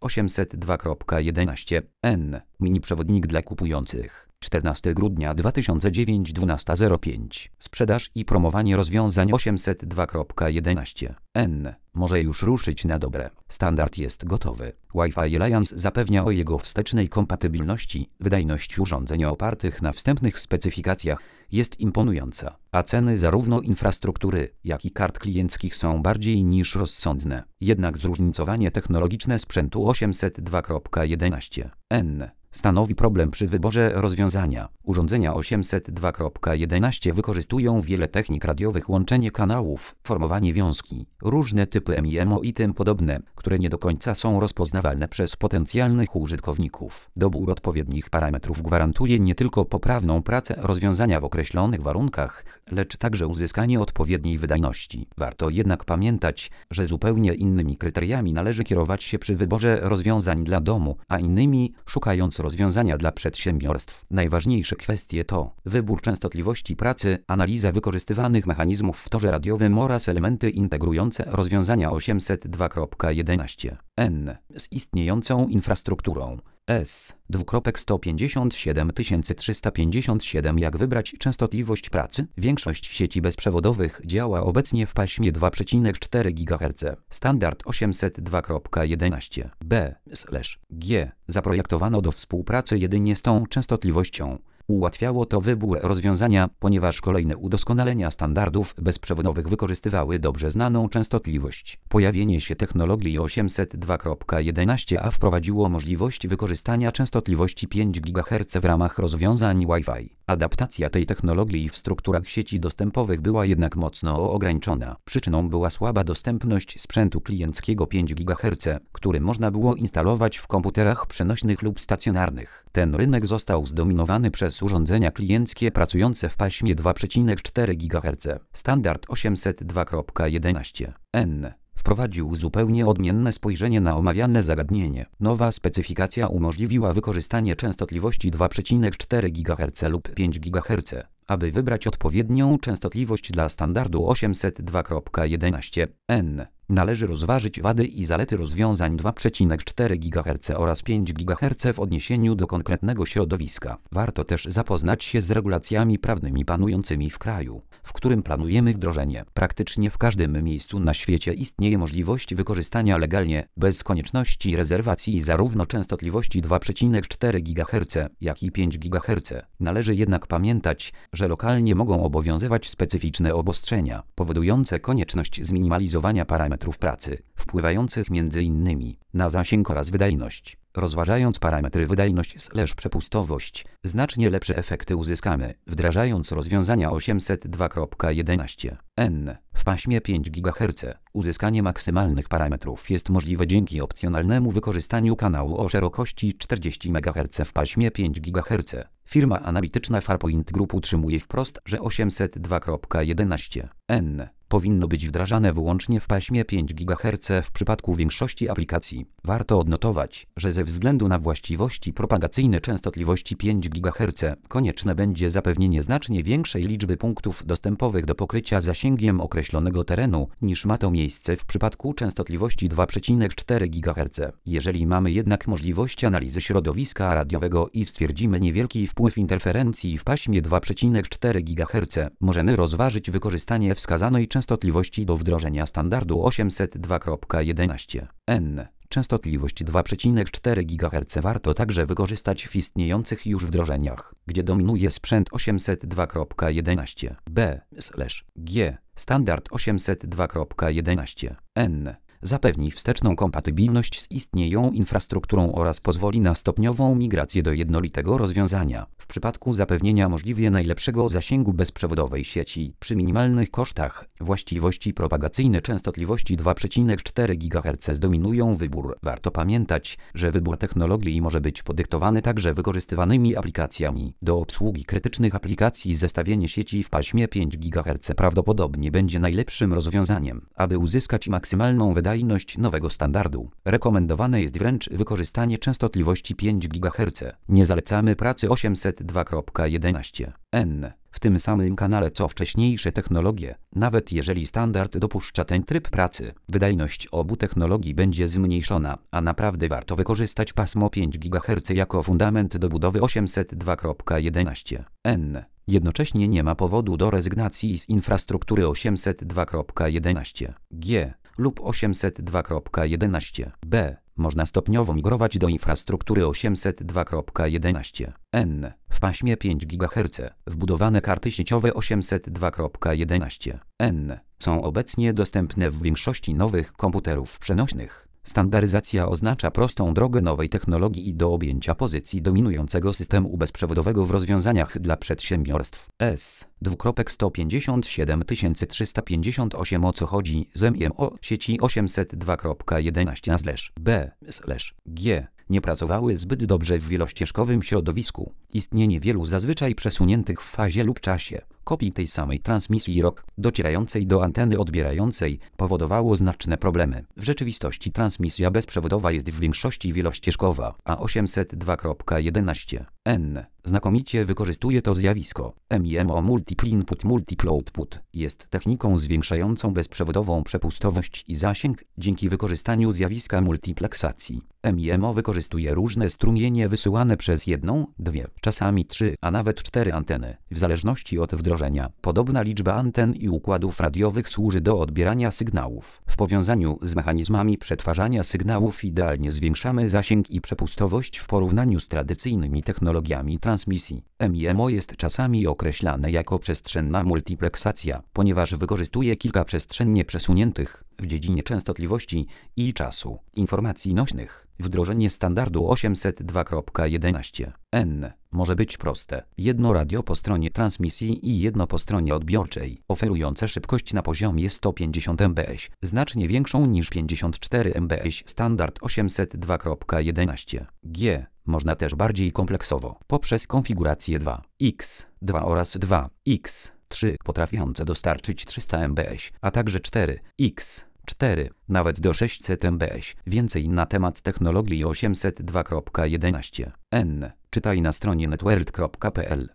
802.11n. Mini przewodnik dla kupujących. 14 grudnia 2009 12:05. Sprzedaż i promowanie rozwiązań 802.11n może już ruszyć na dobre. Standard jest gotowy. Wi-Fi Alliance zapewnia o jego wstecznej kompatybilności. Wydajność urządzeń opartych na wstępnych specyfikacjach jest imponująca, a ceny zarówno infrastruktury, jak i kart klienckich są bardziej niż rozsądne. Jednak zróżnicowanie technologiczne sprzętu 802.11n stanowi problem przy wyborze rozwiązania. Urządzenia 802.11 wykorzystują wiele technik radiowych, łączenie kanałów, formowanie wiązki, różne typy MIMO i tym podobne, które nie do końca są rozpoznawalne przez potencjalnych użytkowników. Dobór odpowiednich parametrów gwarantuje nie tylko poprawną pracę rozwiązania w określonych warunkach, lecz także uzyskanie odpowiedniej wydajności. Warto jednak pamiętać, że zupełnie innymi kryteriami należy kierować się przy wyborze rozwiązań dla domu, a innymi szukając rozwiązania dla przedsiębiorstw. Najważniejsze kwestie to wybór częstotliwości pracy, analiza wykorzystywanych mechanizmów w torze radiowym oraz elementy integrujące rozwiązania 802.11n z istniejącą infrastrukturą. S:157 Jak wybrać częstotliwość pracy? Większość sieci bezprzewodowych działa obecnie w paśmie 2,4 GHz. Standard 802.11 B/G zaprojektowano do współpracy jedynie z tą częstotliwością. Ułatwiało to wybór rozwiązania, ponieważ kolejne udoskonalenia standardów bezprzewodowych wykorzystywały dobrze znaną częstotliwość. Pojawienie się technologii 802.11a wprowadziło możliwość wykorzystania częstotliwości 5 GHz w ramach rozwiązań Wi-Fi. Adaptacja tej technologii w strukturach sieci dostępowych była jednak mocno ograniczona. Przyczyną była słaba dostępność sprzętu klienckiego 5 GHz, który można było instalować w komputerach przenośnych lub stacjonarnych. Ten rynek został zdominowany przez urządzenia klienckie pracujące w paśmie 2,4 GHz. Standard 802.11n wprowadził zupełnie odmienne spojrzenie na omawiane zagadnienie. Nowa specyfikacja umożliwiła wykorzystanie częstotliwości 2,4 GHz lub 5 GHz. Aby wybrać odpowiednią częstotliwość dla standardu 802.11n, należy rozważyć wady i zalety rozwiązań 2,4 GHz oraz 5 GHz w odniesieniu do konkretnego środowiska. Warto też zapoznać się z regulacjami prawnymi panującymi w kraju, w którym planujemy wdrożenie. Praktycznie w każdym miejscu na świecie istnieje możliwość wykorzystania legalnie, bez konieczności rezerwacji zarówno częstotliwości 2,4 GHz, jak i 5 GHz. Należy jednak pamiętać, że lokalnie mogą obowiązywać specyficzne obostrzenia, powodujące konieczność zminimalizowania parametrów pracy, wpływających m.in. na zasięg oraz wydajność. Rozważając parametry wydajność/przepustowość, znacznie lepsze efekty uzyskamy, wdrażając rozwiązania 802.11n w paśmie 5 GHz. Uzyskanie maksymalnych parametrów jest możliwe dzięki opcjonalnemu wykorzystaniu kanału o szerokości 40 MHz w paśmie 5 GHz. Firma analityczna Farpoint Group utrzymuje wprost, że 802.11n powinno być wdrażane wyłącznie w paśmie 5 GHz w przypadku większości aplikacji. Warto odnotować, że ze względu na właściwości propagacyjne częstotliwości 5 GHz konieczne będzie zapewnienie znacznie większej liczby punktów dostępowych do pokrycia zasięgiem określonego terenu, niż ma to miejsce w przypadku częstotliwości 2,4 GHz. Jeżeli mamy jednak możliwość analizy środowiska radiowego i stwierdzimy niewielki wpływ interferencji w paśmie 2,4 GHz, możemy rozważyć wykorzystanie wskazanej częstotliwości do wdrożenia standardu 802.11n. Częstotliwość 2,4 GHz warto także wykorzystać w istniejących już wdrożeniach, gdzie dominuje sprzęt 802.11 B/G. Standard 802.11n zapewni wsteczną kompatybilność z istniejącą infrastrukturą oraz pozwoli na stopniową migrację do jednolitego rozwiązania. W przypadku zapewnienia możliwie najlepszego zasięgu bezprzewodowej sieci przy minimalnych kosztach, właściwości propagacyjne częstotliwości 2,4 GHz zdominują wybór. Warto pamiętać, że wybór technologii może być podyktowany także wykorzystywanymi aplikacjami. Do obsługi krytycznych aplikacji zestawienie sieci w paśmie 5 GHz prawdopodobnie będzie najlepszym rozwiązaniem. Aby uzyskać maksymalną wydajność wydajność nowego standardu. Rekomendowane jest wręcz wykorzystanie częstotliwości 5 GHz. Nie zalecamy pracy 802.11n w tym samym kanale co wcześniejsze technologie. Nawet jeżeli standard dopuszcza ten tryb pracy, wydajność obu technologii będzie zmniejszona, a naprawdę warto wykorzystać pasmo 5 GHz jako fundament do budowy 802.11n. Jednocześnie nie ma powodu do rezygnacji z infrastruktury 802.11g lub 802.11b. Można stopniowo migrować do infrastruktury 802.11n w paśmie 5 GHz. Wbudowane karty sieciowe 802.11n są obecnie dostępne w większości nowych komputerów przenośnych. Standaryzacja oznacza prostą drogę nowej technologii i do objęcia pozycji dominującego systemu bezprzewodowego w rozwiązaniach dla przedsiębiorstw. S257358. O co chodzi z MIMO sieci 802.11/b/g? Nie pracowały zbyt dobrze w wielościeżkowym środowisku. Istnienie wielu zazwyczaj przesuniętych w fazie lub czasie kopii tej samej transmisji ROK docierającej do anteny odbierającej powodowało znaczne problemy. W rzeczywistości transmisja bezprzewodowa jest w większości wielościeżkowa, a 802.11n znakomicie wykorzystuje to zjawisko. MIMO Multiple Input Multiple Output jest techniką zwiększającą bezprzewodową przepustowość i zasięg dzięki wykorzystaniu zjawiska multipleksacji. MIMO wykorzystuje różne strumienie wysyłane przez jedną, dwie, czasami 3, a nawet 4 anteny, w zależności od wdrożenia. Podobna liczba anten i układów radiowych służy do odbierania sygnałów. W powiązaniu z mechanizmami przetwarzania sygnałów idealnie zwiększamy zasięg i przepustowość w porównaniu z tradycyjnymi technologiami transmisji. MIMO jest czasami określane jako przestrzenna multipleksacja, ponieważ wykorzystuje kilka przestrzennie przesuniętych w dziedzinie częstotliwości i czasu informacji nośnych. Wdrożenie standardu 802.11n może być proste. Jedno radio po stronie transmisji i jedno po stronie odbiorczej, oferujące szybkość na poziomie 150 mbs, znacznie większą niż 54 mbs. Standard 802.11g można też bardziej kompleksowo, poprzez konfigurację 2x2 oraz 2x3 potrafiące dostarczyć 300 mbs, a także 4x4, nawet do 600 mbs. Więcej na temat technologii 802.11n czytaj na stronie networld.pl.